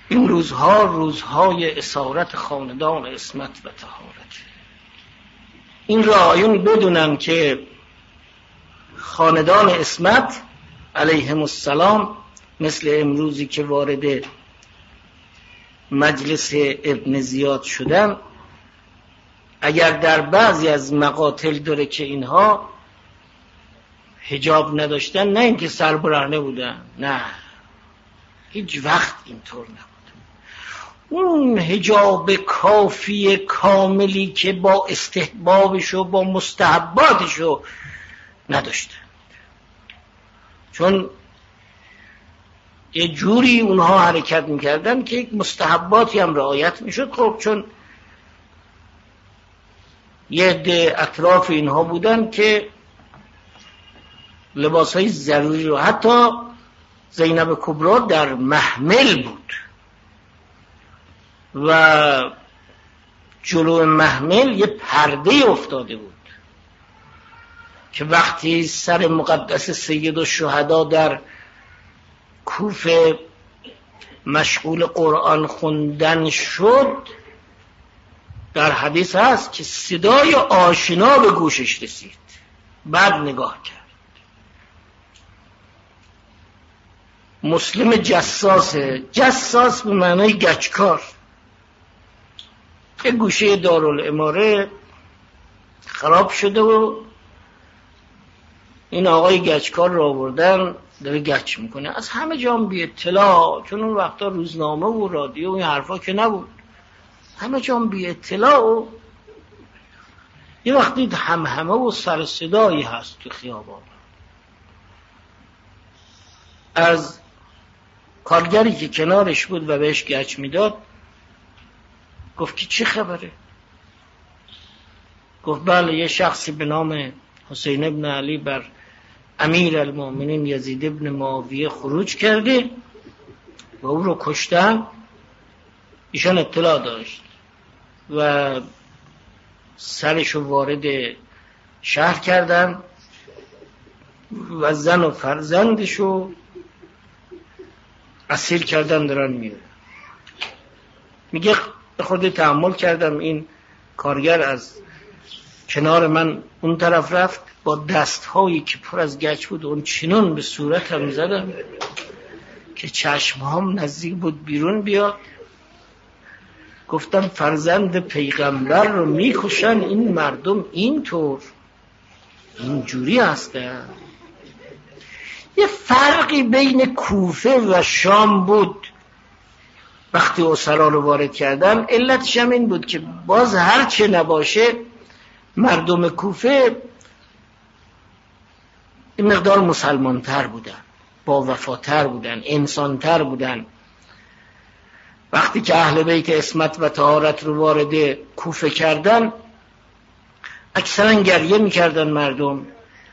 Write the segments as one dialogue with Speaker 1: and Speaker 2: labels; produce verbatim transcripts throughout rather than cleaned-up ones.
Speaker 1: این روزها روزهای اسارت خاندان عصمت و طهارت. این رعایون بدونن که خاندان عصمت علیهم السلام مثل امروزی که وارد مجلس ابن زیاد شدن، اگر در بعضی از مقاتل داره که اینها حجاب نداشتن، نه اینکه سربرهنه بودن، نه، هیچ وقت اینطور نبود. اون حجاب کافی کاملی که با استحبابش و با مستحباتش نداشتن، چون یه جوری اونها حرکت میکردن که یک مستحباتی هم رعایت میشد. خب چون یه عده اطراف اینها بودن که لباسهای ضروری رو، حتی زینب کبرا در محمل بود و جلو محمل یه پرده افتاده بود که وقتی سر مقدس سید الشهدا در کوفه مشغول قرآن خوندن شد، در حدیث هست که صدای آشنا به گوشش رسید، بعد نگاه کرد. مسلم جساسه، جساس به معنای گچکار. که گوشه دارالاماره خراب شده و این آقای گچکار رو آوردن داره گچ میکنه. از همه جام بی اطلاع، چون اون وقتا روزنامه و رادیو و این حرفا که نبود، همه جام بی اطلاع و یه وقتی هم همه و سر صدایی هست تو خیابان. از کارگری که کنارش بود و بهش گچ میداد گفت که چه خبره؟ گفت بله یه شخصی به نام حسین ابن علی بر امیر المؤمنین یزید ابن معاویه خروج کرده و او رو کشتن. ایشان اطلاع داشت و سرشو وارد شهر کردن و زن و فرزندشو اسیر کردن دارن میره. میگه به خود تحمل کردم، این کارگر از کنار من اون طرف رفت، با دستهایی که پر از گچ بود اون چنون به صورتم زدم که چشمهام نزدیک بود بیرون بیاد. گفتم فرزند پیغمبر رو میکشن این مردم اینطور اینجوری هستن. یه فرقی بین کوفه و شام بود وقتی اسرا رو وارد کردن. علتش هم این بود که باز هر چه نباشه مردم کوفه این مقدار مسلمان تر بودن، با وفاتر بودن، انسان تر بودن. وقتی که اهل بیت عصمت و طهارت رو وارد کوفه کردن اکثرا گریه میکردن مردم،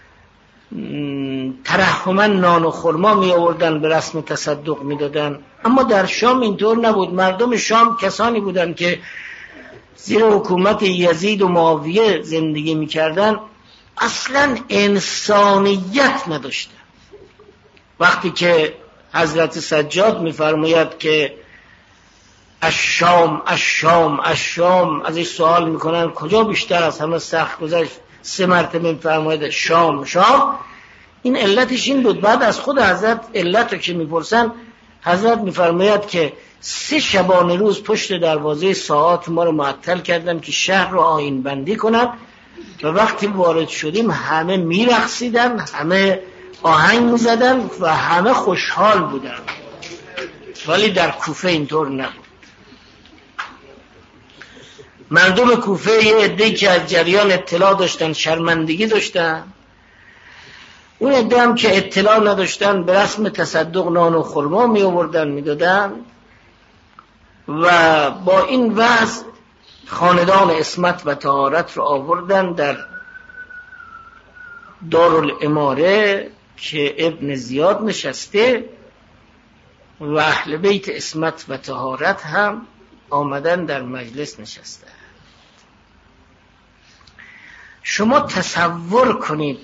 Speaker 1: ترحما نان و خرما می آوردن به رسم تصدق می دادن. اما در شام اینطور نبود. مردم شام کسانی بودن که زیر حکومت یزید و معاویه زندگی می کردن، اصلا انسانیت نداشتن. وقتی که حضرت سجاد می فرماید که الشام الشام الشام، ازش سوال می کنن کجا بیشتر از همه سخت گذشت، سه مرتبه می فرماید شام شام. این علتش این بود. بعد از خود حضرت علت رو که می پرسن، حضرت می فرماید که سه شبانه روز پشت دروازه ساعات ما رو معطل کردن که شهر رو آیین بندی کنن و وقتی وارد شدیم همه می رقصیدن، همه آهنگ می زدن و همه خوشحال بودن. ولی در کوفه اینطور نبود. مردم کوفه یه عده‌ای که از جریان اطلاع داشتن شرمندگی داشتن، اون عده هم که اطلاع نداشتن به رسم تصدق نان و خرما می آوردن می دادن و با این وضع خاندان عصمت و طهارت رو آوردن در دارالاماره که ابن زیاد نشسته و اهل بیت عصمت و طهارت هم آمدن در مجلس نشسته. شما تصور کنید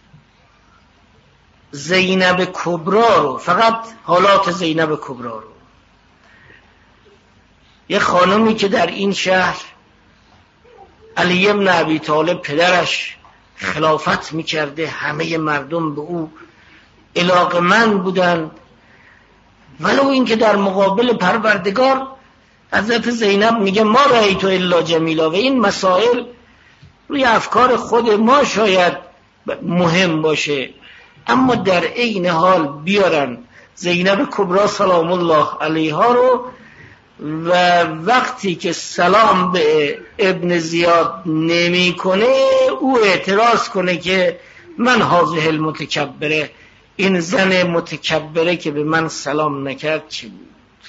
Speaker 1: زینب کبرا رو، فقط حالات زینب کبرا رو، یه خانمی که در این شهر علی ابن ابی طالب پدرش خلافت میکرده، همه مردم به او علاقه‌مند بودند، ولو این که در مقابل پروردگار حضرت زینب میگه ما رأیت الا جمیلا، و این مسائل روی افکار خود ما شاید مهم باشه، اما در عین حال بیارن زینب کبرا سلام الله علیها رو و وقتی که سلام به ابن زیاد نمی کنه او اعتراض کنه که من هذه المتکبره، این زن متکبره که به من سلام نکرد چی بود؟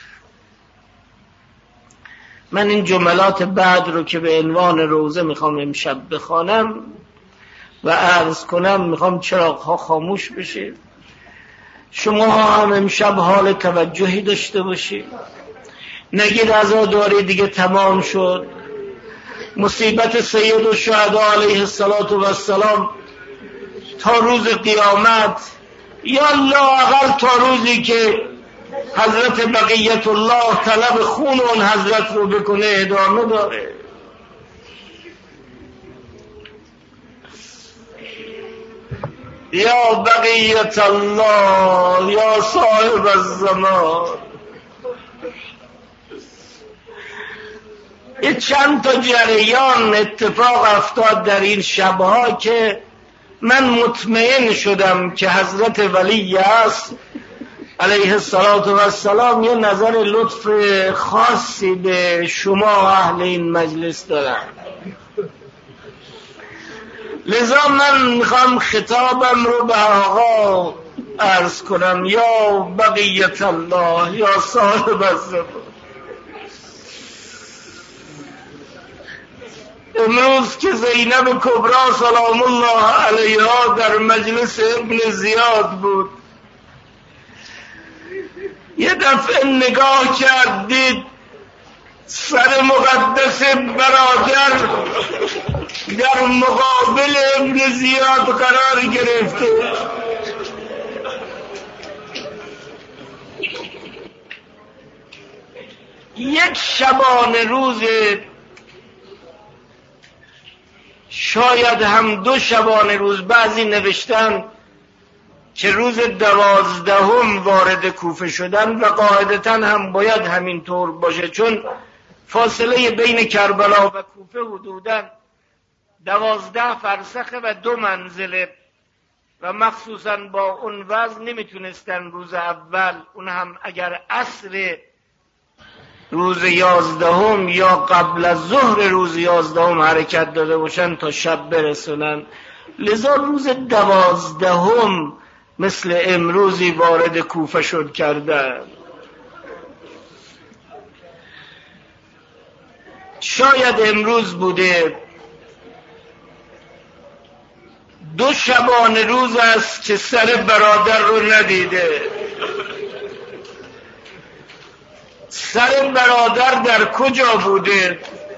Speaker 1: من این جملات بعد رو که به عنوان روزه میخوام امشب بخوانم و عرض کنم، میخوام چراغ ها خاموش بشه، شما هم امشب حال توجهی داشته باشید، نگید عزاداری دیگه تمام شد، مصیبت سید الشهدا علیه السلام تا روز قیامت یا لااقل تا روزی که حضرت بقیت الله طلب خون اون حضرت رو بکنه ادامه داره. یا بقیت الله یا صاحب الزمان. یه چند تا جریان اتفاق افتاد در این شبها که من مطمئن شدم که حضرت ولی است علیه السلام یه نظر لطف خاصی به شما اهل این مجلس دارن. لذا من میخوام خطابم رو به آقا عرض کنم، یا بقیت الله یا صاحب الزمان. امروز که زینب کبرا سلام الله علیها در مجلس ابن زیاد بود، یه دفعه نگاه کردید سر مقدس برادر در مقابل ابن زیاد قرار گرفته. یک شبانه روز، شاید هم دو شبانه روز، بعضی نوشتن که روز دوازدهم وارد کوفه شدن و قاعدتاً هم باید همین طور باشه، چون فاصله بین کربلا و کوفه حدوداً دوازده فرسخه و دو منزله و مخصوصاً با اون وضع نمیتونستن روز اول، اون هم اگر عصر روز یازدهم یا قبل از ظهر روز یازدهم حرکت داده باشن تا شب برسونن. لذا روز دوازدهم مثل امروزی وارد کوفه شد کردن. شاید امروز بوده، دو شبانه روز است که سر برادر رو ندیده. سر برادر در کجا بوده؟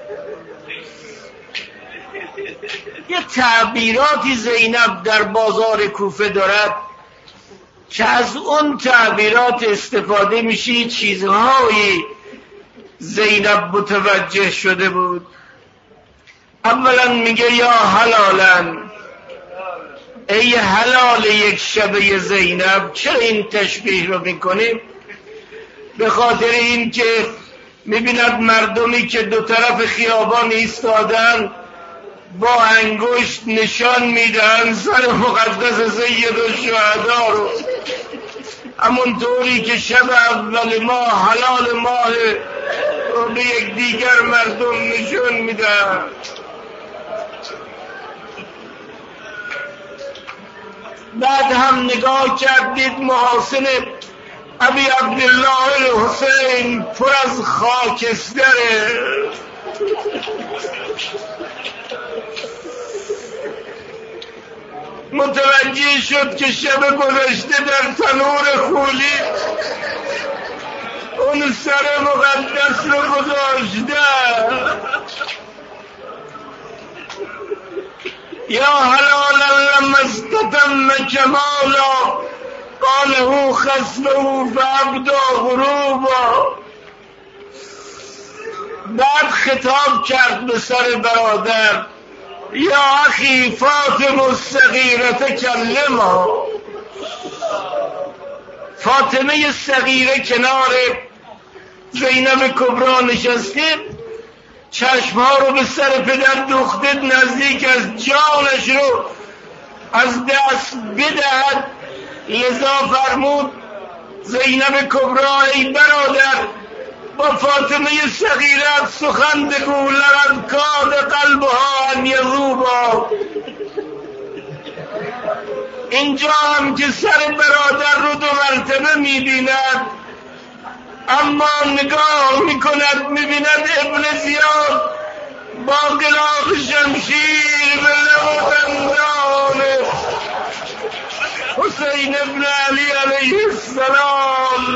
Speaker 1: یه تعبیراتی زینب در بازار کوفه دارد که از اون تعبیرات استفاده میشه چیزهایی زینب متوجه شده بود. اولا میگه یا حلالا، ای حلال یک شبه زینب. چرا این تشبیه رو میکنیم؟ به خاطر این که میبیند مردمی که دو طرف خیابان ایستادن با انگشت نشان میدن سر مقدس سید الشهدا رو، همون طوری که شب اول ماه حلال ماه رو به یک دیگر مردم نشان میدن. بعد هم نگاه کردید محاسن ابی عبدالله الحسین پر از خاکستره. متوجه شد که شب گذشته در تنور خولی اون سر مقدس رو گذاشته. یا حلالا لما استتم کمالا قاله خصمه فابدا غروبا. بعد خطاب کرد به سر برادر یا اخی فاطمه الصغیرة کلمها. فاطمه صغیره کنار زینب کبرا نشسته، چشمها رو به سر پدر دوخته، نزدیک از جانش رو از دست بدهد. لذا فرمود زینب کبرا ای برادر با فاطمه صغیرت سخن بگو، لقد کاد قلبها ان یذوبا. اینجا هم که سر برادر رو دو مرتبه میبیند، اما نگاه میکند میبیند ابن زیاد با قلاق شمشیر به لب و دندان حسین ابن علی علیه السلام